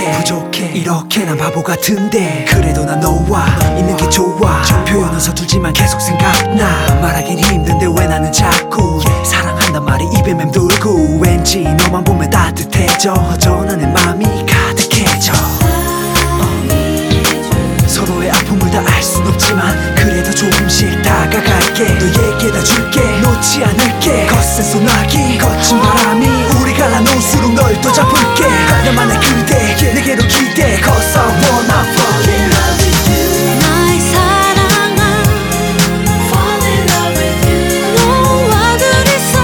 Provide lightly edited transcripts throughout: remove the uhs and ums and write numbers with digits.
부족해 이렇게 난 바보 같은데 그래도 난 너와 있는 게 좋아 표현은 서툴지만 계속 생각나 말하긴 힘든데 왜 나는 자꾸 사랑한단 말이 입에 맴돌고 왠지 너만 보면 따뜻해져 허전한 내 맘이 가득해져 서로의 아픔을 다 알 순 없지만 그래도 조금씩 다가갈게 너에게 다 줄게 놓지 않을게 거센 소나기 거친 바람이 우리 갈라놓을수록 널 또 잡을게 나만의 그대 내게로 기대 Cause I wanna fall in love with you 나의 사랑아 Fall in love with you 너와 둘이서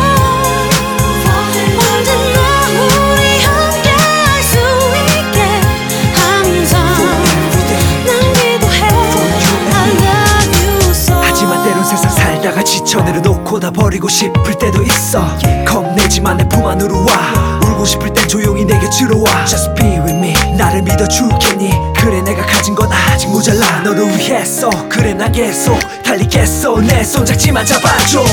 언제나 우리 함께 할 수 있게 항상 난 기도해 I love you so 하지만 때론 세상 살다가 지쳐 내려놓고 다 버리고 싶을 때도 있어 겁내지만 내 품 안으로 와 울고 싶을 땐 조용히 내 곁으로 와 Just be with me 나를 믿어주겠니 그래 내가 가진 건 아직 모자라 너를 위해서 그래 난 계속 달리겠어 내 손잡지만 잡아줘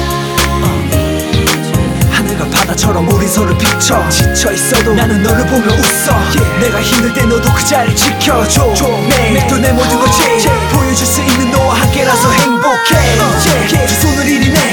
하늘과 바다처럼 우린 서로 비춰 지쳐있어도 나는 너를 보며 웃어 내가 힘들 때 너도 그 자리를 지켜줘 매일 또 내 모든 걸 보여줄 수 있는 너와 함께라서 행복해 두 손을 이리네